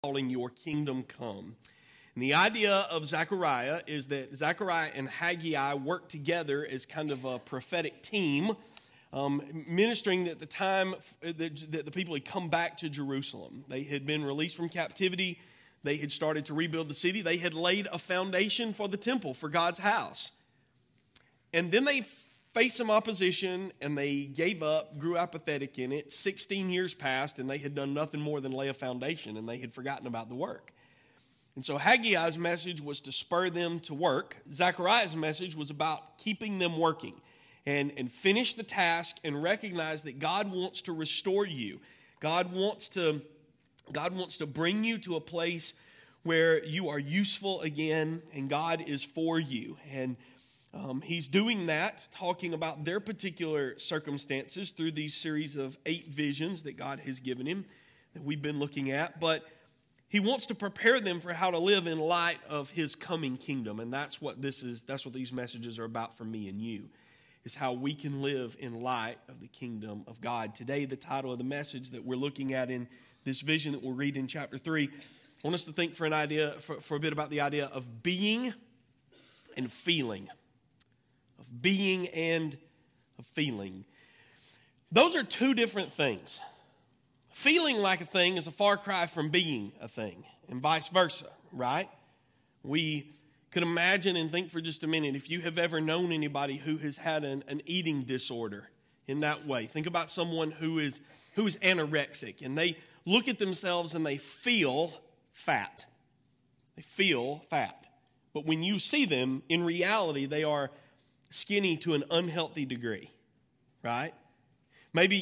calling your kingdom come. And the idea of Zechariah is that Zechariah and Haggai work together as kind of a prophetic team, ministering at the time that the people had come back to Jerusalem. They had been released from captivity. They had started to rebuild the city. They had laid a foundation for the temple, for God's house. And then they faced some opposition, and they gave up, grew apathetic in it. 16 years passed, and they had done nothing more than lay a foundation, and they had forgotten about the work. And so Haggai's message was to spur them to work. Zechariah's message was about keeping them working and finish the task and recognize that God wants to restore you. God wants to bring you to a place where you are useful again, and God is for you. And he's doing that, talking about their particular circumstances through these series of 8 visions that God has given him that we've been looking at. But he wants to prepare them for how to live in light of his coming kingdom. And that's what this is. That's what these messages are about for me and you, is how we can live in light of the kingdom of God. Today, the title of the message that we're looking at in this vision that we'll read in chapter 3, I want us to think for a bit about the idea of being and feeling. Of being and of feeling. Those are two different things. Feeling like a thing is a far cry from being a thing, and vice versa, right? We could imagine and think for just a minute, if you have ever known anybody who has had an eating disorder in that way. Think about someone who is anorexic, and they look at themselves and they feel fat. They feel fat. But when you see them, in reality, they are skinny to an unhealthy degree, right? Maybe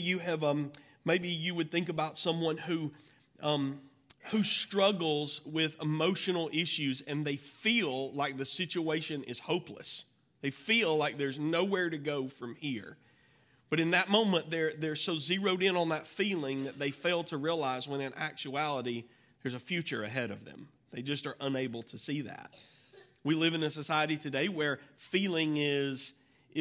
you would think about someone who struggles with emotional issues, and they feel like the situation is hopeless. They feel like there's nowhere to go from here. But in that moment, they're so zeroed in on that feeling that they fail to realize when in actuality, there's a future ahead of them. They just are unable to see that. We live in a society today where feeling is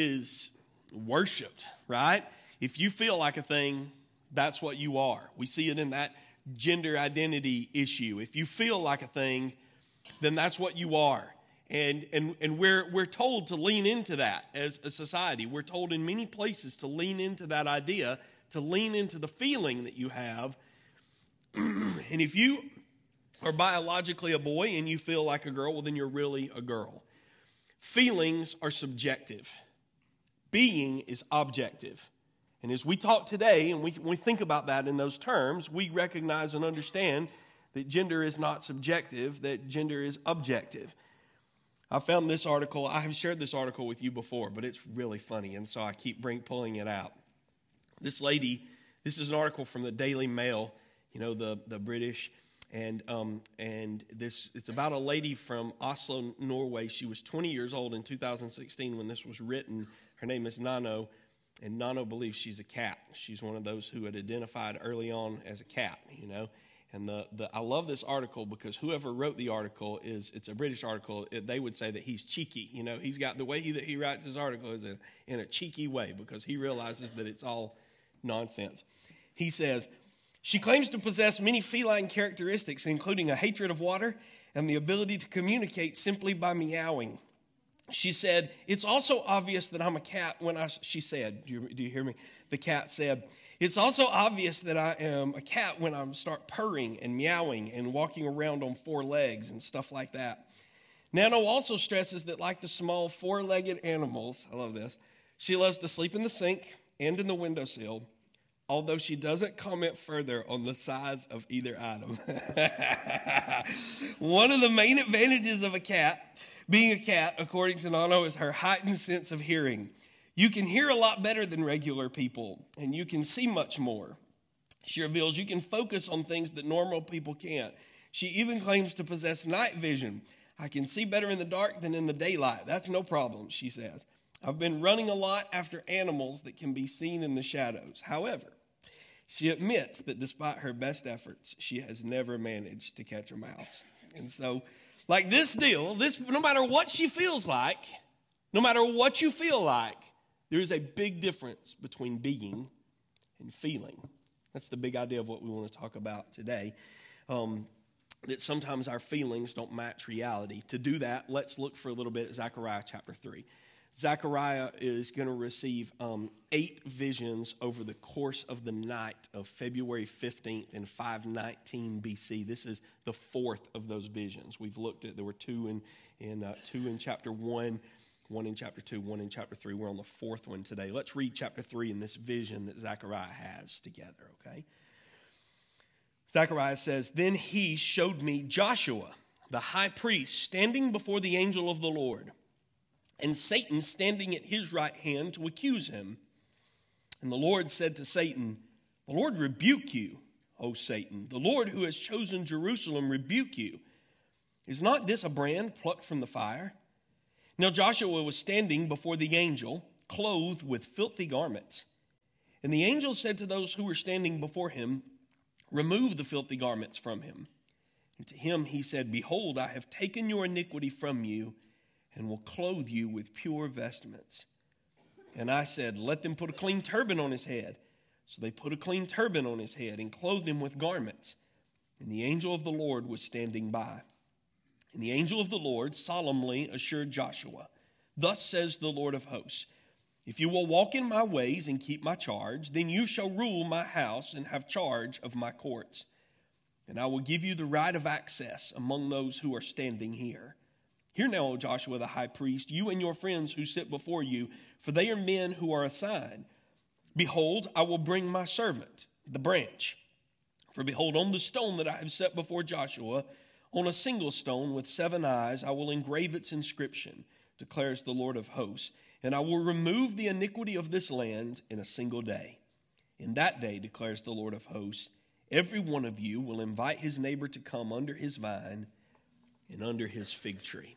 worshipped, right? If you feel like a thing, that's what you are. We see it in that gender identity issue. If you feel like a thing, then that's what you are. And we're told to lean into that as a society. We're told in many places to lean into that idea, to lean into the feeling that you have. And if you are biologically a boy and you feel like a girl, well, then you're really a girl. Feelings are subjective. Being is objective. And as we talk today, and we think about that in those terms, we recognize and understand that gender is not subjective, that gender is objective. I found this article. I have shared this article with you before, but it's really funny, and so I keep pulling it out. This lady, this is an article from the Daily Mail, the British, and it's about a lady from Oslo, Norway. She was 20 years old in 2016 when this was written. Her name is Nano, and Nano believes she's a cat. She's one of those who had identified early on as a cat, And I love this article because whoever wrote the article it's a British article. They would say that he's cheeky. He's got the way that he writes his article is in a cheeky way because he realizes that it's all nonsense. He says, she claims to possess many feline characteristics, including a hatred of water and the ability to communicate simply by meowing. She said, it's also obvious that I'm a cat she said, do you hear me? The cat said, it's also obvious that I am a cat when I start purring and meowing and walking around on 4 legs and stuff like that. Nano also stresses that like the small 4-legged animals, I love this, she loves to sleep in the sink and in the windowsill, although she doesn't comment further on the size of either item. One of the main advantages of being a cat, according to Nano, is her heightened sense of hearing. You can hear a lot better than regular people, and you can see much more. She reveals you can focus on things that normal people can't. She even claims to possess night vision. I can see better in the dark than in the daylight. That's no problem, she says. I've been running a lot after animals that can be seen in the shadows. However, she admits that despite her best efforts, she has never managed to catch a mouse. And so, like this deal, no matter what she feels like, no matter what you feel like, there is a big difference between being and feeling. That's the big idea of what we want to talk about today. that sometimes our feelings don't match reality. To do that, let's look for a little bit at Zechariah chapter 3. Zechariah is going to receive 8 visions over the course of the night of February 15th in 519 BC. This is the 4th of those visions. We've looked at, there were 2 in chapter 1, 1 in chapter 2, 1 in chapter 3. We're on the 4th one today. Let's read chapter 3 in this vision that Zechariah has together, okay? Zechariah says, "Then he showed me Joshua, the high priest, standing before the angel of the Lord, and Satan standing at his right hand to accuse him. And the Lord said to Satan, 'The Lord rebuke you, O Satan. The Lord who has chosen Jerusalem rebuke you. Is not this a brand plucked from the fire?' Now Joshua was standing before the angel, clothed with filthy garments. And the angel said to those who were standing before him, 'Remove the filthy garments from him.' And to him he said, 'Behold, I have taken your iniquity from you, and will clothe you with pure vestments.' And I said, 'Let them put a clean turban on his head.' So they put a clean turban on his head and clothed him with garments. And the angel of the Lord was standing by. And the angel of the Lord solemnly assured Joshua, 'Thus says the Lord of hosts, if you will walk in my ways and keep my charge, then you shall rule my house and have charge of my courts. And I will give you the right of access among those who are standing here. Hear now, O Joshua the high priest, you and your friends who sit before you, for they are men who are assigned. Behold, I will bring my servant, the branch. For behold, on the stone that I have set before Joshua, on a single stone with 7 eyes, I will engrave its inscription, declares the Lord of hosts. And I will remove the iniquity of this land in a single day. In that day, declares the Lord of hosts, every one of you will invite his neighbor to come under his vine and under his fig tree.'"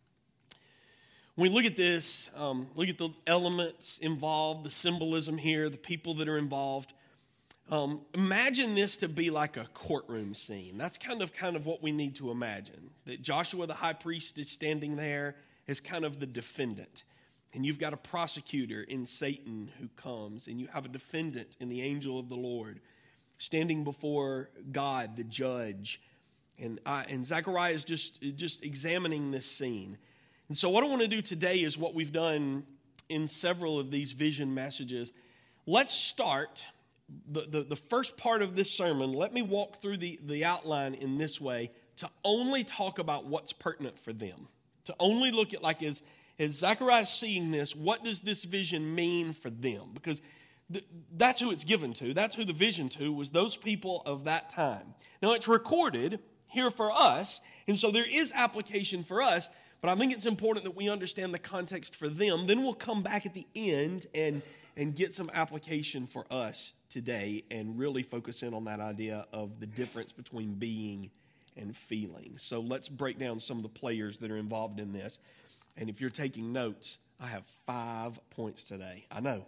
When we look at this, look at the elements involved, the symbolism here, the people that are involved. Imagine this to be like a courtroom scene. That's kind of what we need to imagine. That Joshua the high priest is standing there as kind of the defendant. And you've got a prosecutor in Satan who comes, and you have a defendant in the angel of the Lord standing before God, the judge. And Zechariah is just examining this scene. And so what I want to do today is what we've done in several of these vision messages. Let's start the first part of this sermon. Let me walk through the outline in this way to only talk about what's pertinent for them. To only look at, like, as Zechariah is seeing this, what does this vision mean for them? Because that's who it's given to. That's who the vision to was, those people of that time. Now, it's recorded here for us, and so there is application for us. But I think it's important that we understand the context for them. Then we'll come back at the end and get some application for us today and really focus in on that idea of the difference between being and feeling. So let's break down some of the players that are involved in this. And if you're taking notes, I have 5 points today. I know.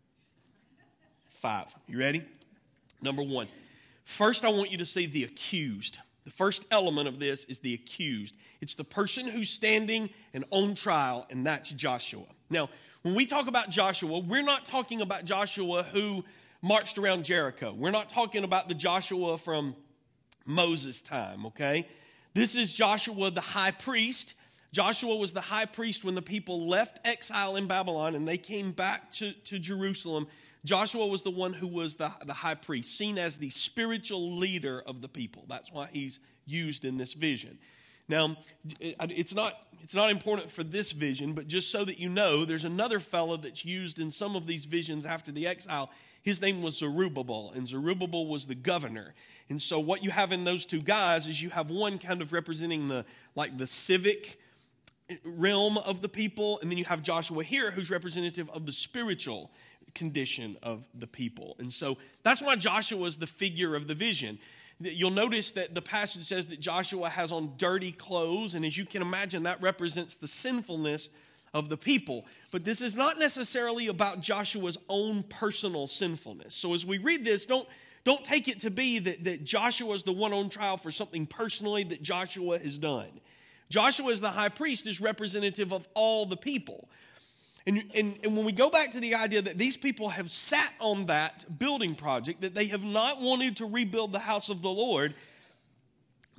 5. You ready? Number 1. First, I want you to see the accused. The first element of this is the accused. It's the person who's standing and on trial, and that's Joshua. Now, when we talk about Joshua, we're not talking about Joshua who marched around Jericho. We're not talking about the Joshua from Moses' time, okay? This is Joshua the high priest. Joshua was the high priest when the people left exile in Babylon and they came back to Jerusalem. Joshua was the one who was the high priest, seen as the spiritual leader of the people. That's why he's used in this vision. Now, it's not important for this vision, but just so that you know, there's another fellow that's used in some of these visions after the exile. His name was Zerubbabel, and Zerubbabel was the governor. And so what you have in those two guys is you have one kind of representing the civic realm of the people, and then you have Joshua here who's representative of the spiritual condition of the people. And so that's why Joshua is the figure of the vision. You'll notice that the passage says that Joshua has on dirty clothes, and as you can imagine, that represents the sinfulness of the people. But this is not necessarily about Joshua's own personal sinfulness. So as we read this, don't take it to be that Joshua is the one on trial for something personally that Joshua has done. Joshua, as the high priest, is representative of all the people. And when we go back to the idea that these people have sat on that building project, that they have not wanted to rebuild the house of the Lord,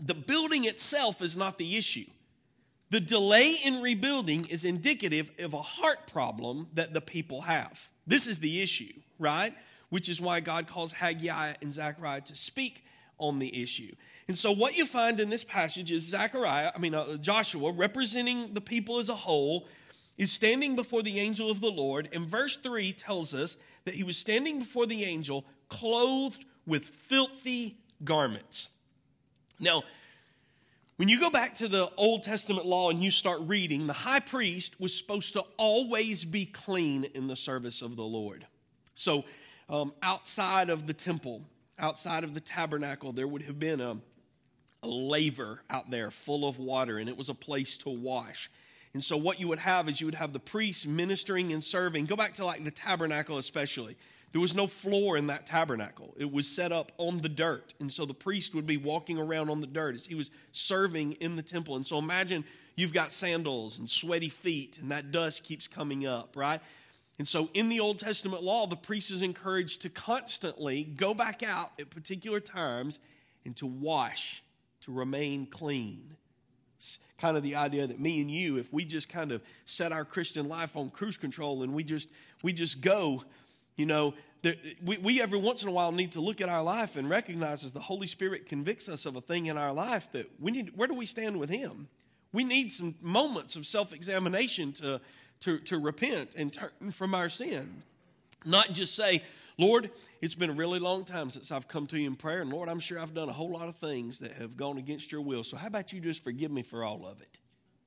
The building itself is not the issue. The delay in rebuilding is indicative of a heart problem that the people have. This is the issue, right? Which is why God calls Haggai and Zechariah to speak on the issue. And so what you find in this passage is Joshua, representing the people as a whole, is standing before the angel of the Lord. And verse 3 tells us that he was standing before the angel clothed with filthy garments. Now, when you go back to the Old Testament law and you start reading, the high priest was supposed to always be clean in the service of the Lord. So outside of the temple, outside of the tabernacle, there would have been a laver out there full of water, and it was a place to wash. And so what you would have is you would have the priests ministering and serving. Go back to like the tabernacle especially. There was no floor in that tabernacle. It was set up on the dirt. And so the priest would be walking around on the dirt as he was serving in the temple. And so imagine you've got sandals and sweaty feet, and that dust keeps coming up, right? And so in the Old Testament law, the priest is encouraged to constantly go back out at particular times and to wash, to remain clean. It's kind of the idea that me and you, if we just kind of set our Christian life on cruise control and we just go, you know, we every once in a while need to look at our life and recognize as the Holy Spirit convicts us of a thing in our life that where do we stand with Him? We need some moments of self-examination to repent and turn from our sin. Not just say, Lord, it's been a really long time since I've come to you in prayer, and Lord, I'm sure I've done a whole lot of things that have gone against your will, so how about you just forgive me for all of it?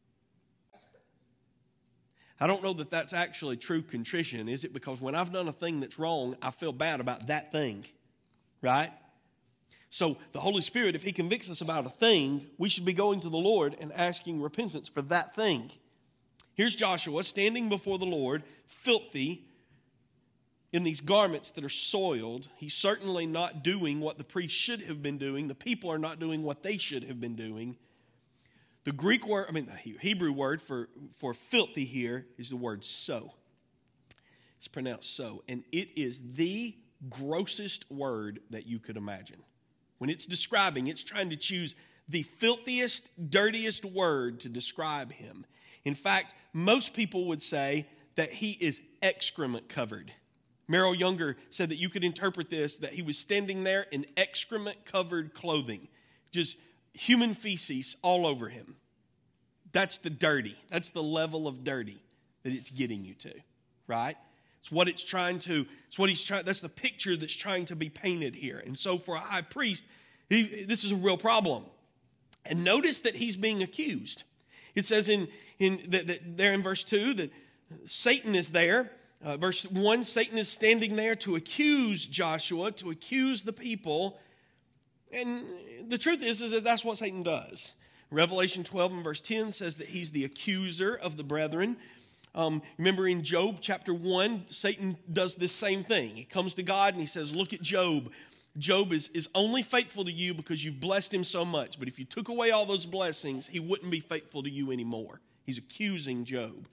I don't know that that's actually true contrition, is it? Because when I've done a thing that's wrong, I feel bad about that thing, right? So the Holy Spirit, if He convicts us about a thing, we should be going to the Lord and asking repentance for that thing. Here's Joshua standing before the Lord, filthy, in these garments that are soiled. He's certainly not doing what the priest should have been doing. The people are not doing what they should have been doing. The Hebrew word for filthy here is the word so. It's pronounced so. And it is the grossest word that you could imagine. When it's describing, it's trying to choose the filthiest, dirtiest word to describe him. In fact, most people would say that he is excrement covered. Merrill Younger said that you could interpret this, that he was standing there in excrement covered clothing. Just human feces all over him. That's the dirty. That's the level of dirty that it's getting you to, right? It's what it's trying to, that's the picture that's trying to be painted here. And so for a high priest, this is a real problem. And notice that he's being accused. It says there in verse 2 that Satan is there. Verse 1, Satan is standing there to accuse Joshua, to accuse the people. And the truth is that that's what Satan does. Revelation 12 and verse 10 says that he's the accuser of the brethren. Remember in Job chapter 1, Satan does this same thing. He comes to God and he says, look at Job. Job is only faithful to you because you've blessed him so much. But if you took away all those blessings, he wouldn't be faithful to you anymore. He's accusing Job.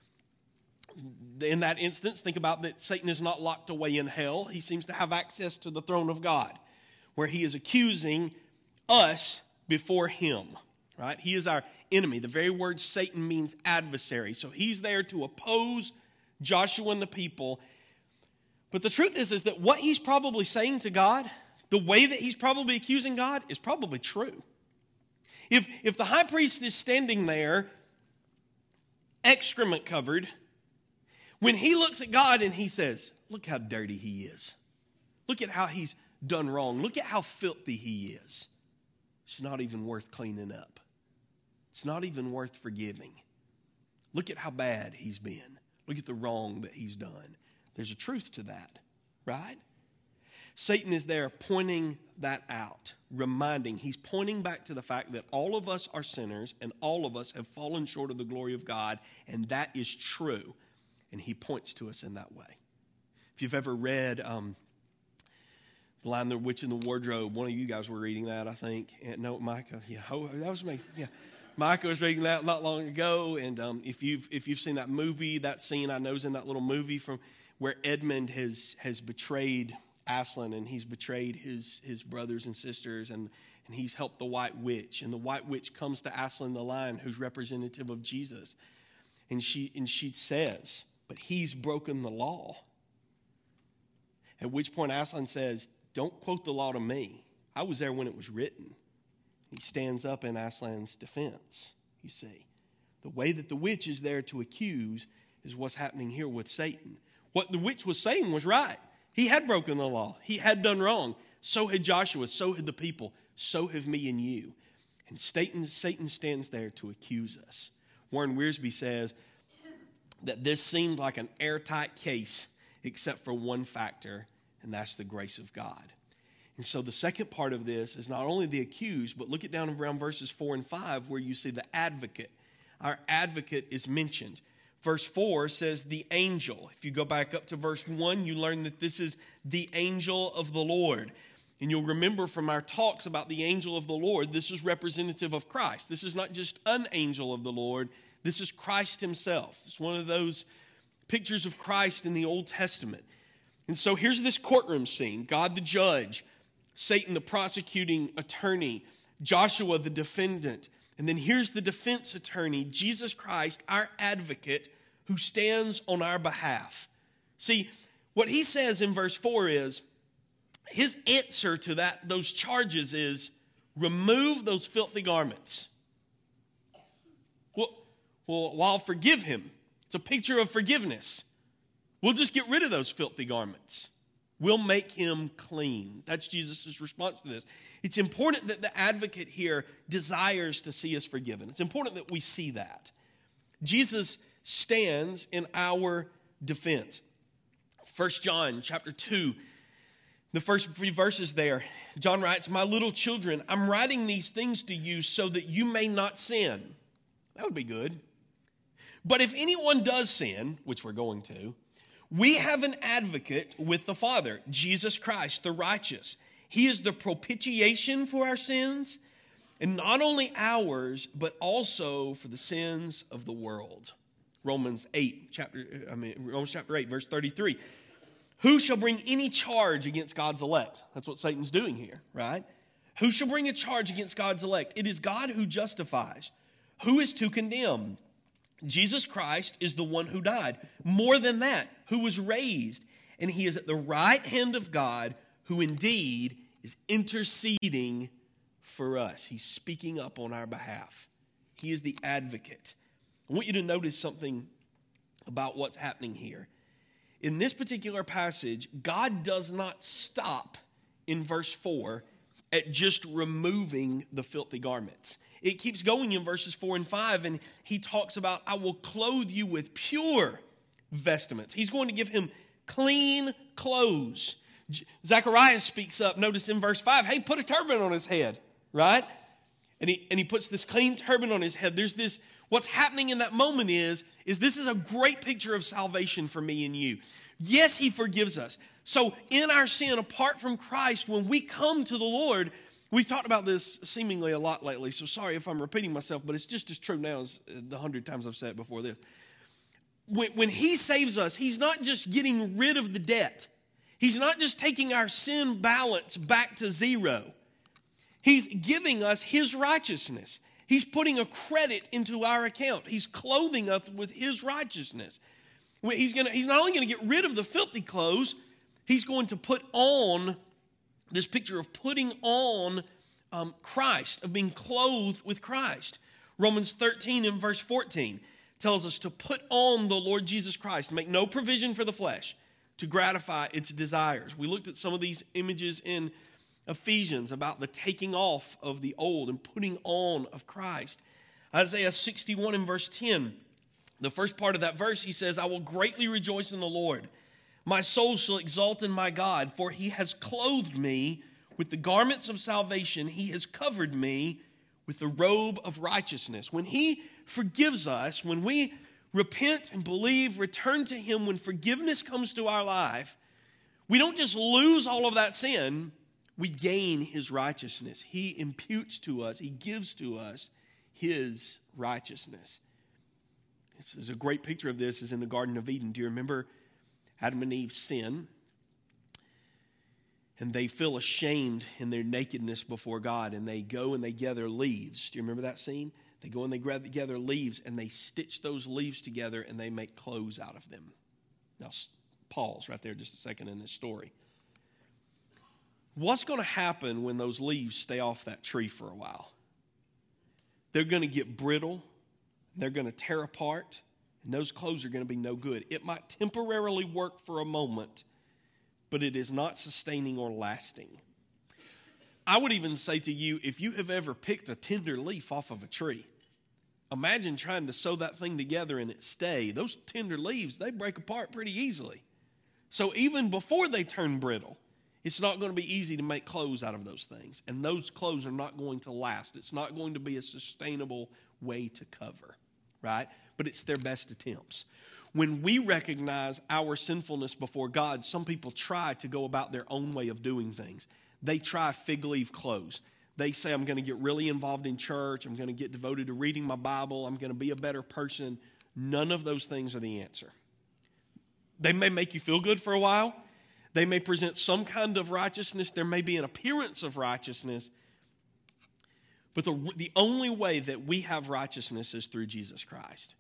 In that instance, think about that Satan is not locked away in hell. He seems to have access to the throne of God, where he is accusing us before him, right? He is our enemy. The very word Satan means adversary. So he's there to oppose Joshua and the people. But the truth is that what he's probably saying to God, the way that he's probably accusing God, is probably true. If the high priest is standing there, excrement covered, when he looks at God and he says, look how dirty he is. Look at how he's done wrong. Look at how filthy he is. It's not even worth cleaning up. It's not even worth forgiving. Look at how bad he's been. Look at the wrong that he's done. There's a truth to that, right? Satan is there pointing that out, reminding. He's pointing back to the fact that all of us are sinners and all of us have fallen short of the glory of God, and that is true. And he points to us in that way. If you've ever read The Lion, the Witch, and the Wardrobe, one of you guys were reading that, I think. And, no, Micah. Yeah, that was me. Yeah, Micah was reading that not long ago. And if you've seen that movie, that scene I know is in that little movie from where Edmund has betrayed Aslan, and he's betrayed his brothers and sisters, and and he's helped the white witch. And the white witch comes to Aslan the lion, who's representative of Jesus. And she says, but he's broken the law. At which point Aslan says, don't quote the law to me. I was there when it was written. He stands up in Aslan's defense, you see. The way that the witch is there to accuse is what's happening here with Satan. What the witch was saying was right. He had broken the law. He had done wrong. So had Joshua. So had the people. So have me and you. And Satan stands there to accuse us. Warren Wiersbe says that this seemed like an airtight case except for one factor, and that's the grace of God. And so the second part of this is not only the accused, but look at down around verses 4 and 5 where you see the advocate. Our advocate is mentioned. Verse 4 says the angel. If you go back up to verse 1, you learn that this is the angel of the Lord. And you'll remember from our talks about the angel of the Lord, this is representative of Christ. This is not just an angel of the Lord. This is Christ himself. It's one of those pictures of Christ in the Old Testament. And so here's this courtroom scene. God the judge, Satan the prosecuting attorney, Joshua the defendant. And then here's the defense attorney, Jesus Christ, our advocate, who stands on our behalf. See, what he says in verse 4 is, his answer to those charges is, remove those filthy garments. Well, I'll forgive him. It's a picture of forgiveness. We'll just get rid of those filthy garments. We'll make him clean. That's Jesus' response to this. It's important that the advocate here desires to see us forgiven. It's important that we see that. Jesus stands in our defense. 1 John chapter 2, the first few verses there, John writes, my little children, I'm writing these things to you so that you may not sin. That would be good. But if anyone does sin, which we're going to, we have an advocate with the Father, Jesus Christ, the righteous. He is the propitiation for our sins, and not only ours, but also for the sins of the world. Romans chapter 8, verse 33. Who shall bring any charge against God's elect? That's what Satan's doing here, right? Who shall bring a charge against God's elect? It is God who justifies. Who is to condemn? Jesus Christ is the one who died. More than that, who was raised. And he is at the right hand of God, who indeed is interceding for us. He's speaking up on our behalf. He is the advocate. I want you to notice something about what's happening here. In this particular passage, God does not stop in verse 4 at just removing the filthy garments. It keeps going in verses 4 and 5, and he talks about, I will clothe you with pure vestments. He's going to give him clean clothes. Zechariah speaks up, notice in verse 5, hey, put a turban on his head, right? And he puts this clean turban on his head. There's this, what's happening in that moment is this is a great picture of salvation for me and you. Yes, he forgives us. So in our sin, apart from Christ, when we come to the Lord, we've talked about this seemingly a lot lately, so sorry if I'm repeating myself, but it's just as true now as the 100 times I've said it before this. When he saves us, he's not just getting rid of the debt. He's not just taking our sin balance back to zero. He's giving us his righteousness. He's putting a credit into our account. He's clothing us with his righteousness. He's not only going to get rid of the filthy clothes, he's going to put on this picture of putting on Christ, of being clothed with Christ. Romans 13 and verse 14 tells us to put on the Lord Jesus Christ, make no provision for the flesh to gratify its desires. We looked at some of these images in Ephesians about the taking off of the old and putting on of Christ. Isaiah 61 and verse 10, the first part of that verse, he says, I will greatly rejoice in the Lord. My soul shall exult in my God, for he has clothed me with the garments of salvation. He has covered me with the robe of righteousness. When he forgives us, when we repent and believe, return to him, when forgiveness comes to our life, we don't just lose all of that sin, we gain his righteousness. He imputes to us, he gives to us his righteousness. This is a great picture of this is in the Garden of Eden. Do you remember Adam and Eve's sin? And they feel ashamed in their nakedness before God, and they go and they gather leaves. Do you remember that scene? They go and they gather leaves, and they stitch those leaves together, and they make clothes out of them. Now, pause right there just a second in this story. What's going to happen when those leaves stay off that tree for a while? They're going to get brittle, they're going to tear apart, and those clothes are going to be no good. It might temporarily work for a moment, but it is not sustaining or lasting. I would even say to you, if you have ever picked a tender leaf off of a tree, imagine trying to sew that thing together and it stay. Those tender leaves, they break apart pretty easily. So even before they turn brittle, it's not going to be easy to make clothes out of those things. And those clothes are not going to last. It's not going to be a sustainable way to cover, right? But it's their best attempts. When we recognize our sinfulness before God, some people try to go about their own way of doing things. They try fig leaf clothes. They say, I'm going to get really involved in church. I'm going to get devoted to reading my Bible. I'm going to be a better person. None of those things are the answer. They may make you feel good for a while. They may present some kind of righteousness. There may be an appearance of righteousness. But the only way that we have righteousness is through Jesus Christ.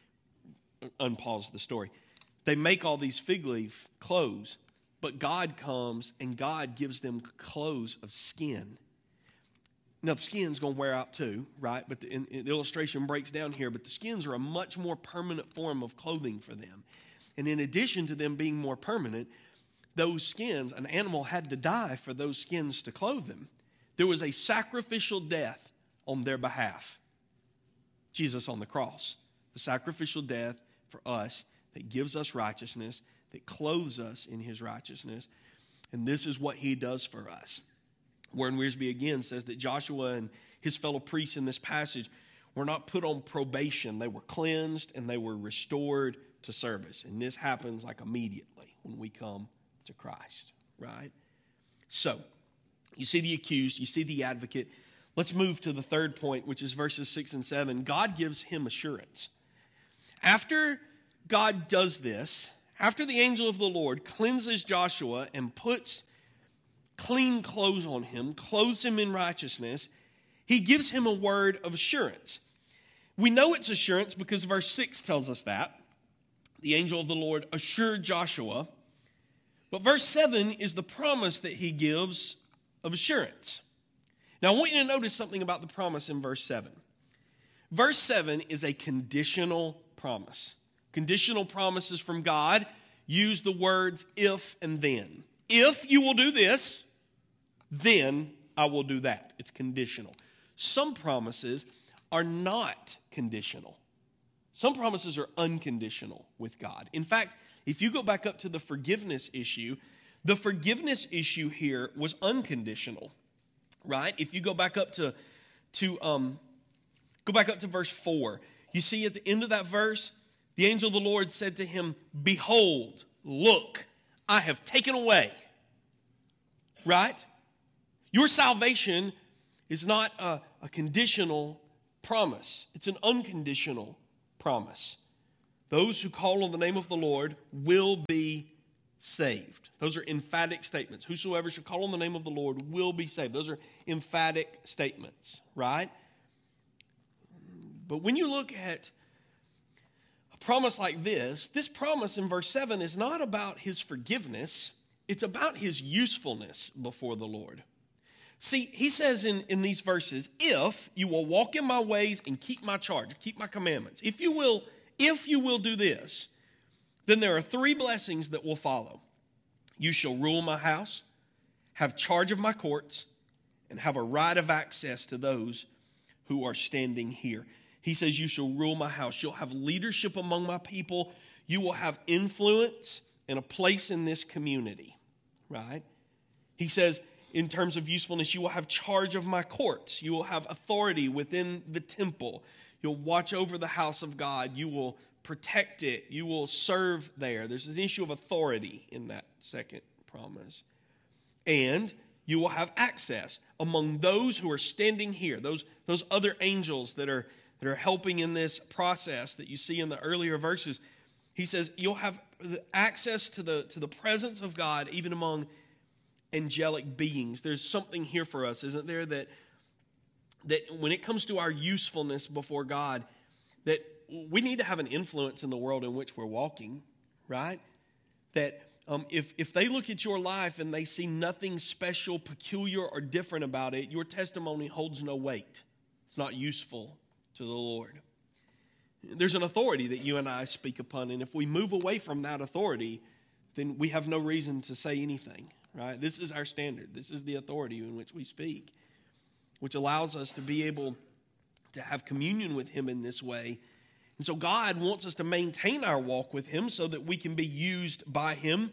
Unpause the story. They make all these fig leaf clothes, but God comes and God gives them clothes of skin. Now, the skin's going to wear out too, right? But the illustration breaks down here, but the skins are a much more permanent form of clothing for them. And in addition to them being more permanent, those skins, an animal had to die for those skins to clothe them. There was a sacrificial death on their behalf. Jesus on the cross. The sacrificial death for us that gives us righteousness, that clothes us in his righteousness. And this is what he does for us. Warren Wiersbe again says that Joshua and his fellow priests in this passage were not put on probation. They were cleansed and they were restored to service. And this happens like immediately when we come to Christ, right? So, you see the accused, you see the advocate. Let's move to the third point, which is verses 6 and 7. God gives him assurance. After God does this, after the angel of the Lord cleanses Joshua and puts clean clothes on him, clothes him in righteousness, he gives him a word of assurance. We know it's assurance because verse 6 tells us that. The angel of the Lord assured Joshua. But verse 7 is the promise that he gives of assurance. Now, I want you to notice something about the promise in verse 7. Verse 7 is a conditional promise. Conditional promises from God use the words if and then. If you will do this, then I will do that. It's conditional. Some promises are not conditional. Some promises are unconditional with God. In fact, if you go back up to the forgiveness issue here was unconditional, right? If you go back up to verse 4, you see at the end of that verse, the angel of the Lord said to him, "Behold, look, I have taken away." Right? Your salvation is not a conditional promise. It's an unconditional promise. Those who call on the name of the Lord will be saved. Those are emphatic statements. Whosoever shall call on the name of the Lord will be saved. Those are emphatic statements, right? But when you look at a promise like this promise in verse 7 is not about his forgiveness. It's about his usefulness before the Lord. See, he says in these verses, if you will walk in my ways and keep my charge, keep my commandments, if you will do this, then there are 3 blessings that will follow. You shall rule my house, have charge of my courts, and have a right of access to those who are standing here. He says, you shall rule my house. You'll have leadership among my people. You will have influence and a place in this community, right? He says, in terms of usefulness, you will have charge of my courts. You will have authority within the temple. You'll watch over the house of God. You will protect it. You will serve there. There's an issue of authority in that second promise. And you will have access among those who are standing here, those other angels that are helping in this process that you see in the earlier verses. He says you'll have access to the presence of God even among angelic beings. There's something here for us, isn't there, that when it comes to our usefulness before God, that we need to have an influence in the world in which we're walking, right? That if they look at your life and they see nothing special, peculiar, or different about it, your testimony holds no weight. It's not useful to the Lord. There's an authority that you and I speak upon, and if we move away from that authority, then we have no reason to say anything, right? This is our standard. This is the authority in which we speak, which allows us to be able to have communion with Him in this way. And so God wants us to maintain our walk with Him so that we can be used by Him.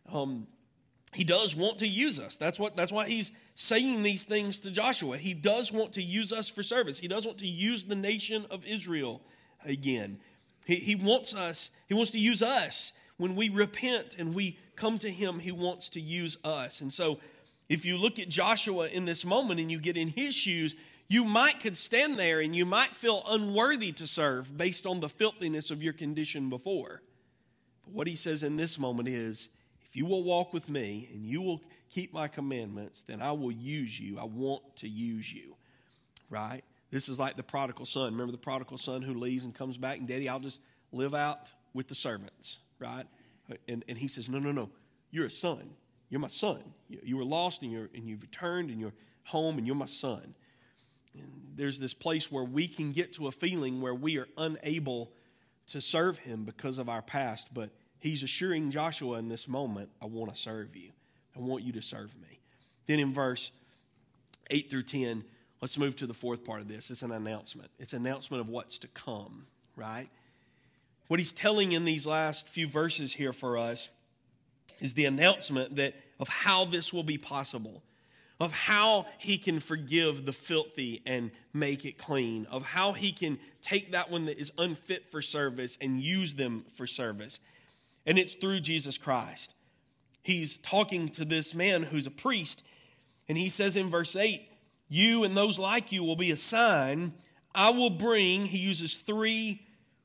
He does want to use us. That's why He's saying these things to Joshua. He does want to use us for service. He does want to use the nation of Israel again. He wants to use us. When we repent and we come to Him, He wants to use us. And so if you look at Joshua in this moment and you get in his shoes, you could stand there and you might feel unworthy to serve based on the filthiness of your condition before. But what he says in this moment is, if you will walk with me and you will keep my commandments, then I will use you. I want to use you, right? This is like the prodigal son. Remember the prodigal son who leaves and comes back, and Daddy, I'll just live out with the servants, right? And he says, no, you're a son. You're my son. You were lost and you've returned and you're home and you're my son. And there's this place where we can get to a feeling where we are unable to serve Him because of our past, but He's assuring Joshua in this moment, I want to serve you. I want you to serve me. Then in verse 8 through 10, let's move to the fourth part of this. It's an announcement. It's an announcement of what's to come, right? What he's telling in these last few verses here for us is the announcement of how this will be possible, of how He can forgive the filthy and make it clean, of how He can take that one that is unfit for service and use them for service. And it's through Jesus Christ. He's talking to this man who's a priest, and he says in verse 8, you and those like you will be a sign. I will bring, he uses three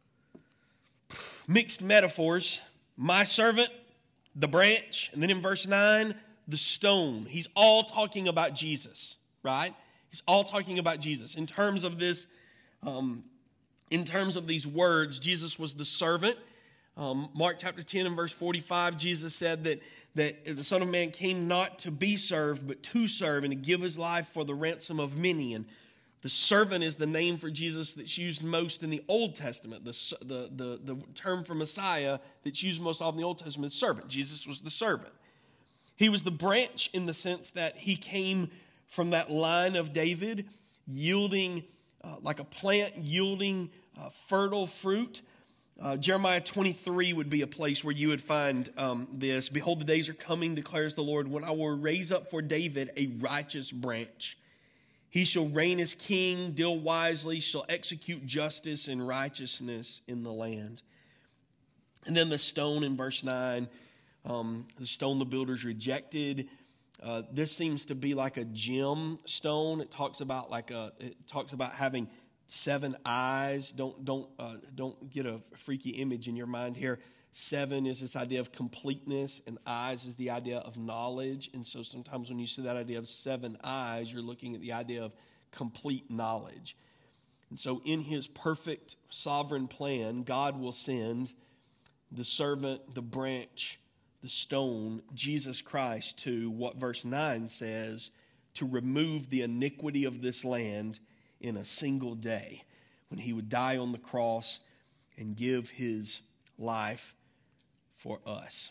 mixed metaphors, my servant, the branch, and then in verse 9, the stone. He's all talking about Jesus, right? He's all talking about Jesus. In terms of this, in terms of these words, Jesus was the servant. Mark chapter 10 and verse 45, Jesus said that the Son of Man came not to be served, but to serve and to give His life for the ransom of many. And the servant is the name for Jesus that's used most in the Old Testament. The term for Messiah that's used most often in the Old Testament is servant. Jesus was the servant. He was the branch in the sense that He came from that line of David, yielding like a plant, yielding fertile fruit. Jeremiah 23 would be a place where you would find this. Behold, the days are coming, declares the Lord, when I will raise up for David a righteous branch. He shall reign as king, deal wisely, shall execute justice and righteousness in the land. And then the stone in verse 9, the stone the builders rejected. This seems to be like a gem stone. It talks about having 7 eyes. Don't get a freaky image in your mind here. 7 is this idea of completeness, and eyes is the idea of knowledge. And so sometimes when you see that idea of 7 eyes, you're looking at the idea of complete knowledge. And so in His perfect sovereign plan, God will send the servant, the branch, the stone, Jesus Christ, to what verse 9 says, to remove the iniquity of this land in a single day, when He would die on the cross and give His life for us.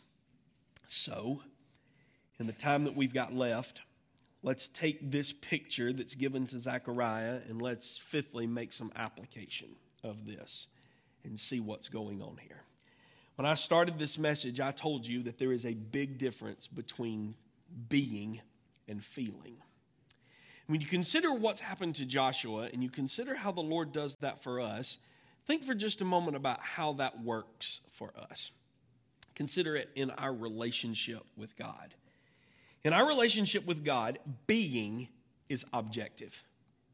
So, in the time that we've got left, let's take this picture that's given to Zechariah and let's fifthly make some application of this and see what's going on here. When I started this message, I told you that there is a big difference between being and feeling. When you consider what's happened to Joshua and you consider how the Lord does that for us, think for just a moment about how that works for us. Consider it in our relationship with God. In our relationship with God, being is objective.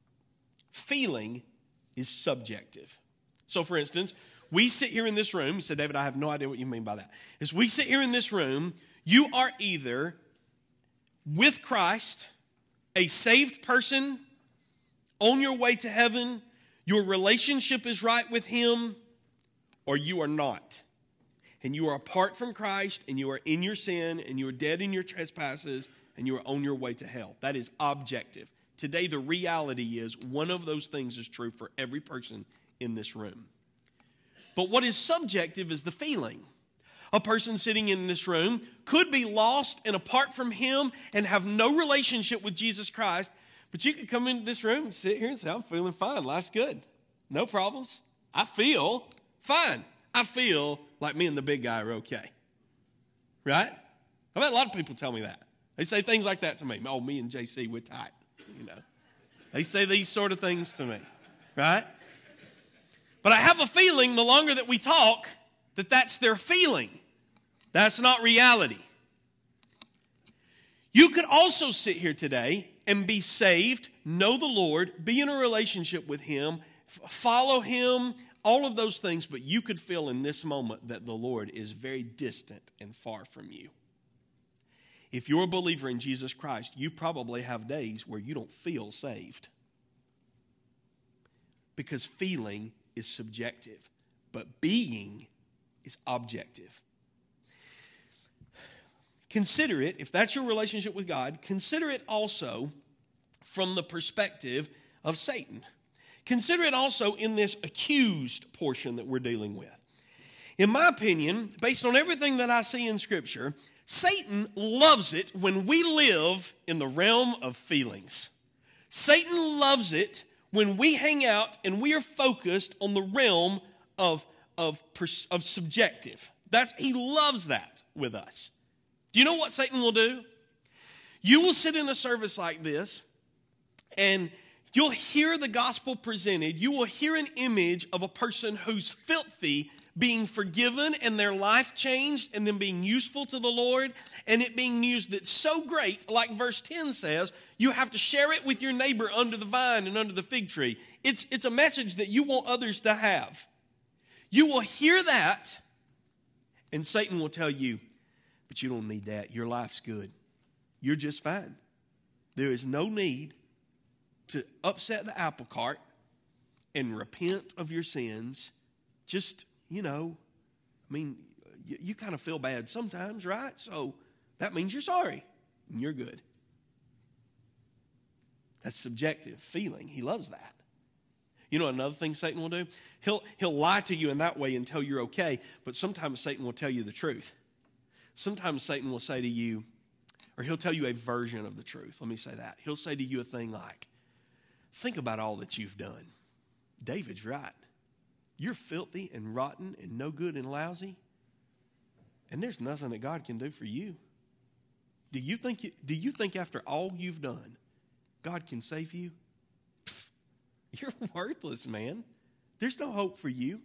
Feeling is subjective. So, for instance, we sit here in this room. You said, David, I have no idea what you mean by that. As we sit here in this room, you are either with Christ, a saved person on your way to heaven, your relationship is right with Him, or you are not. And you are apart from Christ, and you are in your sin, and you are dead in your trespasses, and you are on your way to hell. That is objective. Today, the reality is one of those things is true for every person in this room. But what is subjective is the feeling. A person sitting in this room could be lost and apart from Him and have no relationship with Jesus Christ, but you could come into this room and sit here and say, I'm feeling fine. Life's good. No problems. I feel fine. I feel like me and the big guy are okay. Right? I've had a lot of people tell me that. They say things like that to me. Oh, me and JC, we're tight. You know, they say these sort of things to me. Right? But I have a feeling the longer that we talk that that's their feeling. That's not reality. You could also sit here today and be saved, know the Lord, be in a relationship with Him, follow Him, all of those things, but you could feel in this moment that the Lord is very distant and far from you. If you're a believer in Jesus Christ, you probably have days where you don't feel saved. Because feeling is subjective, but being is objective. Consider it, if that's your relationship with God, consider it also from the perspective of Satan. Consider it also in this accused portion that we're dealing with. In my opinion, based on everything that I see in Scripture, Satan loves it when we live in the realm of feelings. Satan loves it when we hang out and we are focused on the realm of subjective. He loves that with us. Do you know what Satan will do? You will sit in a service like this and you'll hear the gospel presented. You will hear an image of a person who's filthy being forgiven and their life changed and them being useful to the Lord, and it being used that's so great, like verse 10 says, you have to share it with your neighbor under the vine and under the fig tree. It's a message that you want others to have. You will hear that, and Satan will tell you, but you don't need that. Your life's good. You're just fine. There is no need to upset the apple cart and repent of your sins. Just, you kind of feel bad sometimes, right? So that means you're sorry and you're good. That's subjective feeling. He loves that. You know another thing Satan will do? He'll lie to you in that way and tell you're okay, but sometimes Satan will tell you the truth. Sometimes Satan will say to you, or he'll tell you a version of the truth. Let me say that. He'll say to you a thing like, think about all that you've done. David's right. You're filthy and rotten and no good and lousy, and there's nothing that God can do for you. Do you think after all you've done, God can save you? Pfft, you're worthless, man. There's no hope for you.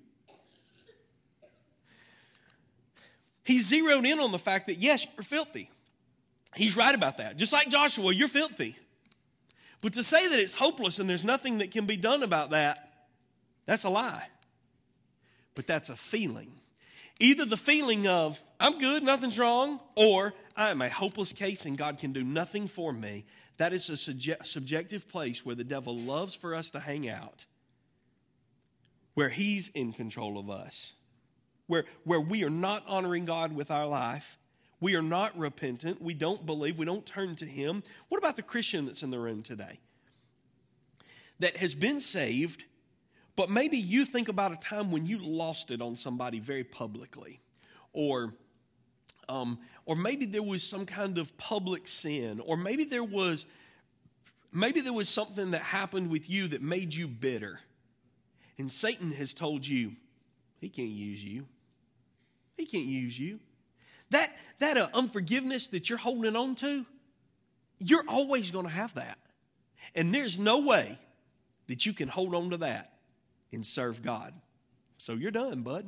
He zeroed in on the fact that, yes, you're filthy. He's right about that. Just like Joshua, you're filthy. But to say that it's hopeless and there's nothing that can be done about that, that's a lie. But that's a feeling. Either the feeling of, I'm good, nothing's wrong, or I am a hopeless case and God can do nothing for me. That is a subjective place where the devil loves for us to hang out, where he's in control of us, where we are not honoring God with our life. We are not repentant. We don't believe. We don't turn to Him. What about the Christian that's in the room today that has been saved, but maybe you think about a time when you lost it on somebody very publicly, or maybe there was some kind of public sin, or maybe there was something that happened with you that made you bitter, and Satan has told you, he can't use you. He can't use you. That unforgiveness that you're holding on to, you're always going to have that. And there's no way that you can hold on to that and serve God. So you're done, bud.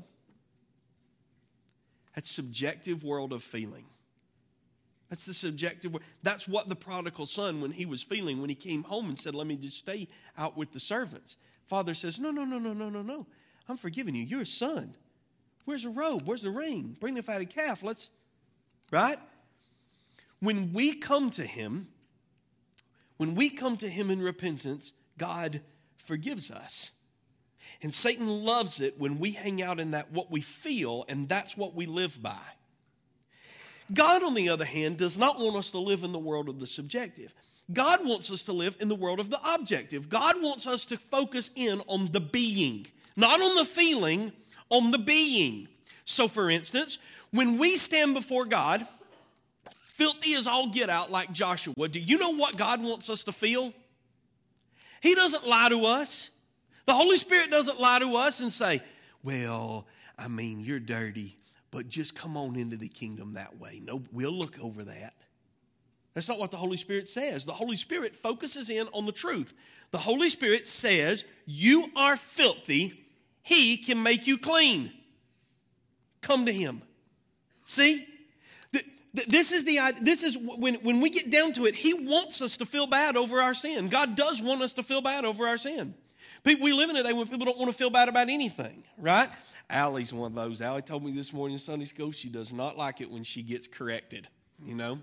That's subjective world of feeling. That's the subjective world. That's what the prodigal son, when he was feeling, when he came home and said, let me just stay out with the servants. Father says, no. I'm forgiving you. You're a son. Where's the robe? Where's the ring? Bring the fatted calf. Right? when we come to him in repentance, God forgives us. And Satan loves it when we hang out in that what we feel, and that's what we live by. God, on the other hand, does not want us to live in the world of the subjective. God wants us to live in the world of the objective. God wants us to focus in on the being, not on the feeling, on the being. So, for instance, when we stand before God, filthy as all get out like Joshua, do you know what God wants us to feel? He doesn't lie to us. The Holy Spirit doesn't lie to us and say, well, I mean, you're dirty, but just come on into the kingdom that way. No, we'll look over that. That's not what the Holy Spirit says. The Holy Spirit focuses in on the truth. The Holy Spirit says, you are filthy. He can make you clean. Come to him. See? This is when we get down to it, he wants us to feel bad over our sin. God does want us to feel bad over our sin. We live in a day when people don't want to feel bad about anything, right? Allie's one of those. Allie told me this morning in Sunday school she does not like it when she gets corrected, you know?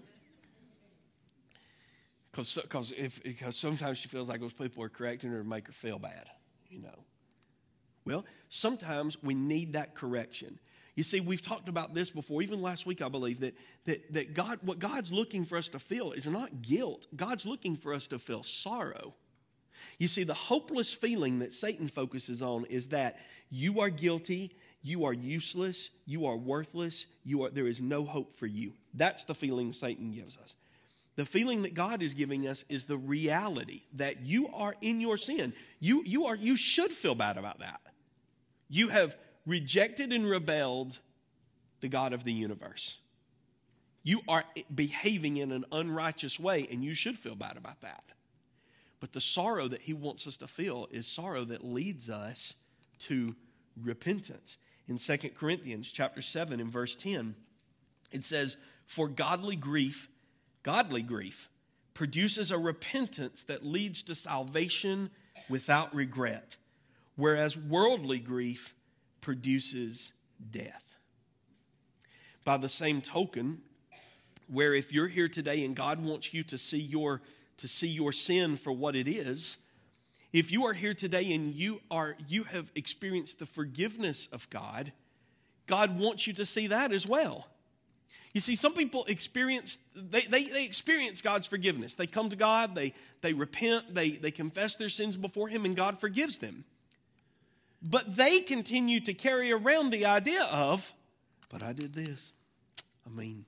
Because sometimes she feels like those people are correcting her to make her feel bad, you know? Well, sometimes we need that correction. You see, we've talked about this before, even last week, I believe, that God, what God's looking for us to feel is not guilt. God's looking for us to feel sorrow. You see, the hopeless feeling that Satan focuses on is that you are guilty, you are useless, you are worthless, there is no hope for you. That's the feeling Satan gives us. The feeling that God is giving us is the reality that you are in your sin. You should feel bad about that. You have rejected and rebelled the God of the universe. You are behaving in an unrighteous way, and you should feel bad about that. But the sorrow that he wants us to feel is sorrow that leads us to repentance. In 2 Corinthians chapter 7 and verse 10, it says, for godly grief produces a repentance that leads to salvation without regret, whereas worldly grief produces death. By the same token, where if you're here today and God wants you to see your sin for what it is, if you are here today and you have experienced the forgiveness of God, God wants you to see that as well. You see, some people experience God's forgiveness. They come to God, they repent, they confess their sins before him, and God forgives them. But they continue to carry around the idea of, but I did this. I mean,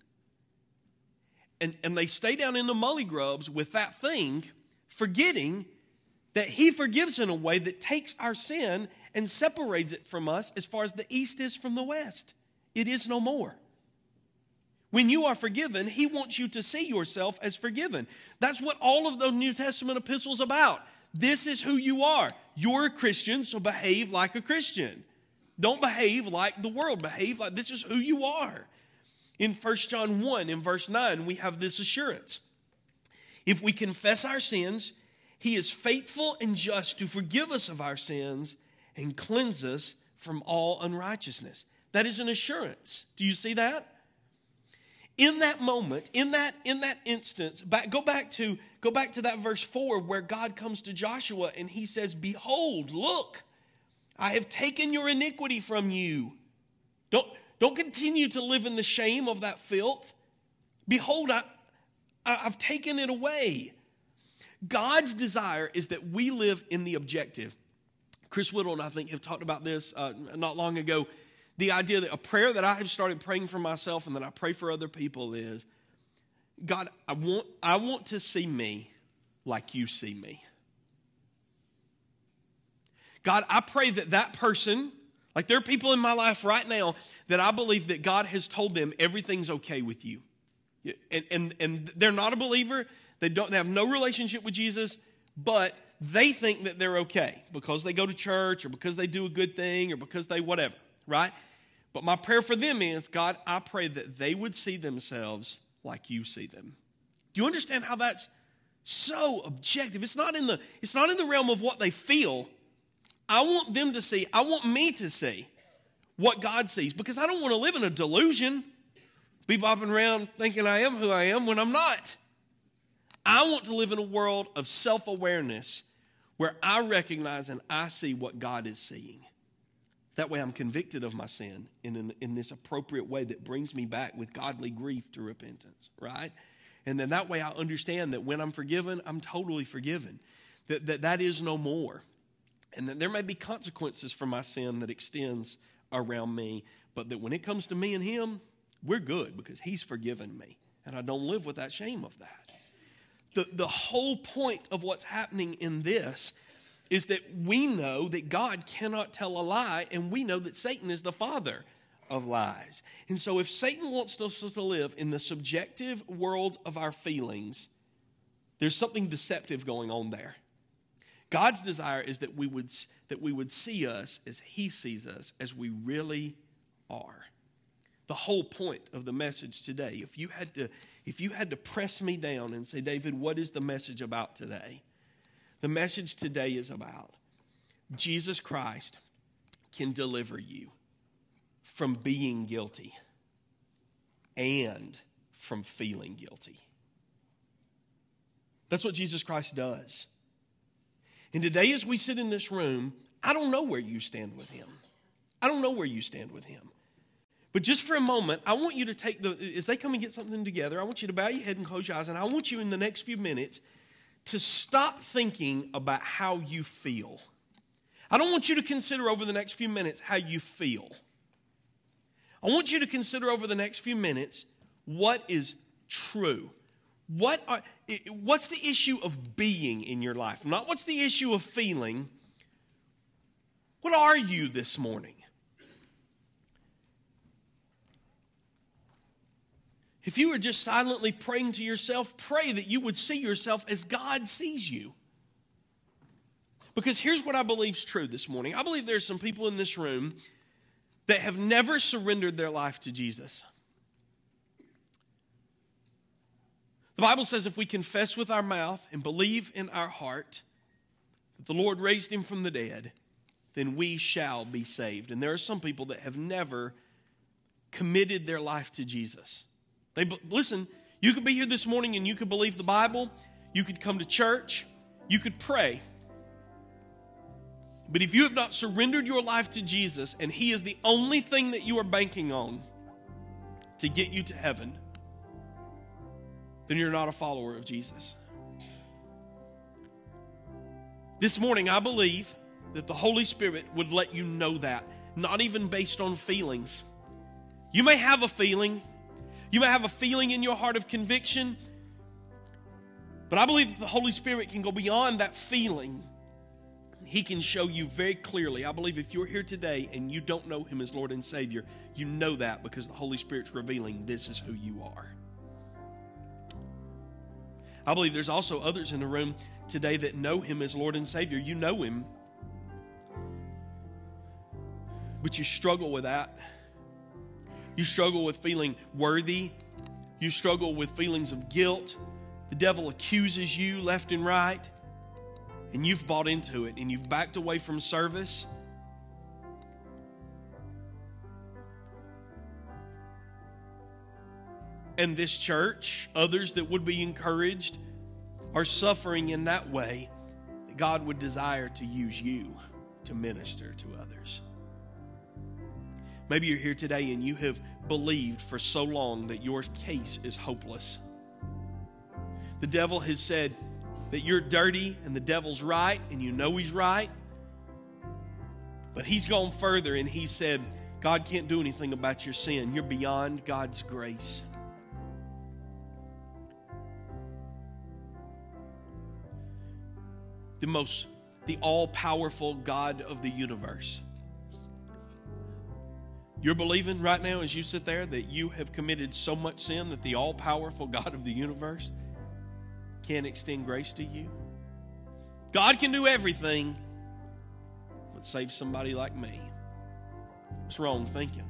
and they stay down in the mully grubs with that thing, forgetting that he forgives in a way that takes our sin and separates it from us as far as the east is from the west. It is no more. When you are forgiven, he wants you to see yourself as forgiven. That's what all of the New Testament epistles about. This is who you are. You're a Christian, so behave like a Christian. Don't behave like the world. Behave like this is who you are. In 1 John 1, in verse 9, we have this assurance. If we confess our sins, he is faithful and just to forgive us of our sins and cleanse us from all unrighteousness. That is an assurance. Do you see that? In that moment, in that instance, go back to that verse 4 where God comes to Joshua and he says, behold, look, I have taken your iniquity from you. Don't continue to live in the shame of that filth. Behold, I've taken it away. God's desire is that we live in the objective. Chris Whittle and I think have talked about this not long ago. The idea that a prayer that I have started praying for myself and that I pray for other people is, God, I want to see me like you see me. God, I pray that person, like there are people in my life right now that I believe that God has told them everything's okay with you. And they're not a believer. They have no relationship with Jesus, but they think that they're okay because they go to church or because they do a good thing or because they whatever, right? But my prayer for them is, God, I pray that they would see themselves like you see them. Do you understand how that's so objective? It's not in the realm of what they feel. I want me to see what God sees, because I don't want to live in a delusion. be bopping around thinking I am who I am when I'm not. I want to live in a world of self-awareness where I recognize and I see what God is seeing. That way I'm convicted of my sin in this appropriate way that brings me back with godly grief to repentance, right? And then that way I understand that when I'm forgiven, I'm totally forgiven. That is no more. And that there may be consequences for my sin that extends around me, but that when it comes to me and him, we're good because he's forgiven me. And I don't live with that shame of that. The whole point of what's happening in this is that we know that God cannot tell a lie, and we know that Satan is the father of lies. And so if Satan wants us to live in the subjective world of our feelings, there's something deceptive going on there. God's desire is that we would see us as he sees us, as we really are. The whole point of the message today, if you had to press me down and say, David, what is the message about today? The message today is about Jesus Christ can deliver you from being guilty and from feeling guilty. That's what Jesus Christ does. And today as we sit in this room, I don't know where you stand with him. I don't know where you stand with him. But just for a moment, I want you to take as they come and get something together, I want you to bow your head and close your eyes, and I want you in the next few minutes to stop thinking about how you feel. I don't want you to consider over the next few minutes how you feel. I want you to consider over the next few minutes what is true. What's the issue of being in your life? Not what's the issue of feeling. What are you this morning? If you are just silently praying to yourself, pray that you would see yourself as God sees you. Because here's what I believe is true this morning. I believe there's some people in this room that have never surrendered their life to Jesus. The Bible says if we confess with our mouth and believe in our heart that the Lord raised him from the dead, then we shall be saved. And there are some people that have never committed their life to Jesus. Listen, you could be here this morning and you could believe the Bible, you could come to church, you could pray. But if you have not surrendered your life to Jesus and he is the only thing that you are banking on to get you to heaven, then you're not a follower of Jesus. This morning, I believe that the Holy Spirit would let you know that, not even based on feelings. You may have a feeling. You may have a feeling in your heart of conviction, but I believe that the Holy Spirit can go beyond that feeling. He can show you very clearly. I believe if you're here today and you don't know him as Lord and Savior, you know that because the Holy Spirit's revealing this is who you are. I believe there's also others in the room today that know him as Lord and Savior. You know him, but you struggle with that. You struggle with feeling worthy. You struggle with feelings of guilt. The devil accuses you left and right. And you've bought into it and you've backed away from service. And this church, others that would be encouraged, are suffering in that way. That God would desire to use you to minister to others. Maybe you're here today and you have believed for so long that your case is hopeless. The devil has said that you're dirty and the devil's right, and you know he's right. But he's gone further and he said, God can't do anything about your sin. You're beyond God's grace. The all-powerful God of the universe. You're believing right now as you sit there that you have committed so much sin that the all-powerful God of the universe can't extend grace to you? God can do everything but save somebody like me. It's wrong thinking.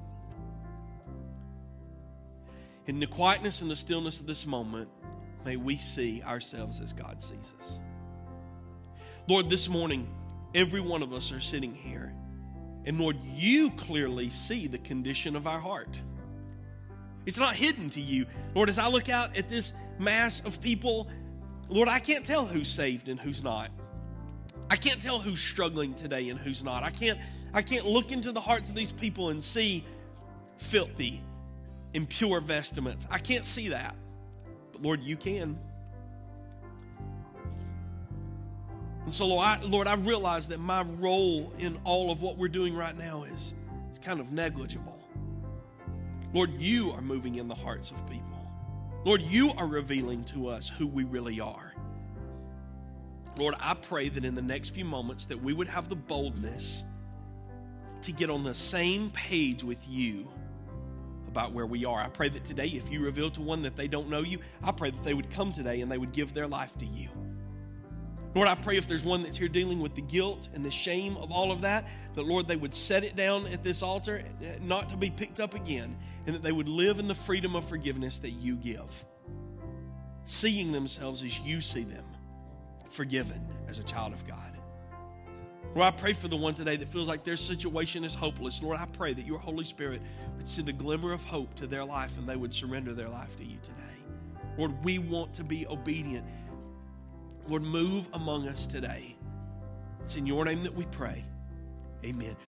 In the quietness and the stillness of this moment, may we see ourselves as God sees us. Lord, this morning, every one of us are sitting here. And Lord, you clearly see the condition of our heart. It's not hidden to you. Lord, as I look out at this mass of people, Lord, I can't tell who's saved and who's not. I can't tell who's struggling today and who's not. I can't look into the hearts of these people and see filthy, impure vestments. I can't see that. But Lord, you can. And so, Lord, I realize that my role in all of what we're doing right now is kind of negligible. Lord, you are moving in the hearts of people. Lord, you are revealing to us who we really are. Lord, I pray that in the next few moments that we would have the boldness to get on the same page with you about where we are. I pray that today, if you reveal to one that they don't know you, I pray that they would come today and they would give their life to you. Lord, I pray if there's one that's here dealing with the guilt and the shame of all of that, Lord, they would set it down at this altar, not to be picked up again, and that they would live in the freedom of forgiveness that you give, seeing themselves as you see them, forgiven as a child of God. Lord, I pray for the one today that feels like their situation is hopeless. Lord, I pray that your Holy Spirit would send a glimmer of hope to their life and they would surrender their life to you today. Lord, we want to be obedient. Lord, move among us today. It's in your name that we pray. Amen.